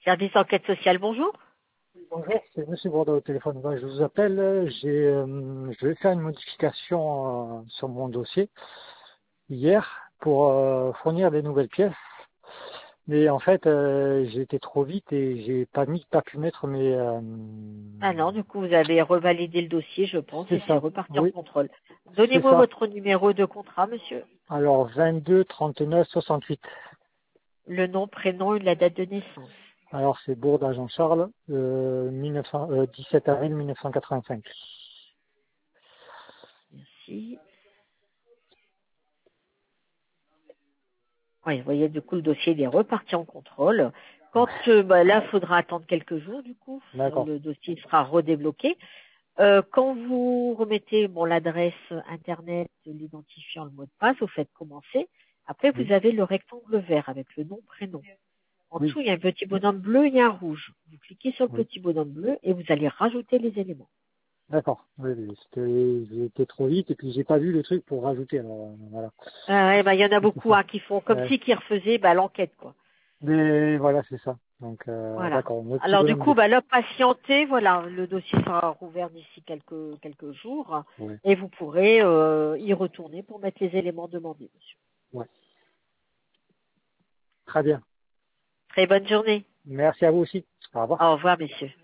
Service enquête sociale, bonjour. Bonjour, c'est Monsieur Bourdin au téléphone. Je vous appelle, je vais faire une modification sur mon dossier hier pour fournir des nouvelles pièces. Mais en fait, j'ai été trop vite et j'ai pas pu mettre mes... Ah non, du coup, vous avez revalidé le dossier, je pense, c'est et c'est ça, reparti en oui, contrôle. c'est Donnez-moi ça. votre numéro de contrat, monsieur. Alors, 22 39 68. Le nom, prénom et la date de naissance. Alors, c'est Bourdin Jean-Charles, 17 avril 1985. Merci. Oui, vous voyez, du coup, le dossier il est reparti en contrôle. Quand là, il faudra attendre quelques jours, du coup, D'accord, le dossier sera redébloqué. Quand vous remettez l'adresse internet, l'identifiant, le mot de passe, vous faites commencer. Après, vous oui, avez le rectangle vert avec le nom, prénom. En oui, dessous, il y a un petit bonhomme bleu et un rouge. Vous cliquez sur le oui. petit bonhomme bleu et vous allez rajouter les éléments. D'accord. Oui, oui, j'ai été trop vite et puis j'ai pas vu le truc pour rajouter. Alors, voilà. Il y en a C'est beaucoup ça. qui font comme Ouais. si qui refaisaient l'enquête, quoi. Mais voilà, c'est ça. Donc, Voilà. d'accord. Le petit Alors du bonhomme coup, bleu. là, patientez, voilà, le dossier sera rouvert d'ici quelques jours Ouais. et vous pourrez y retourner pour mettre les éléments demandés, monsieur. Ouais. Très bien. Très bonne journée. Merci à vous aussi. Au revoir. Au revoir, messieurs.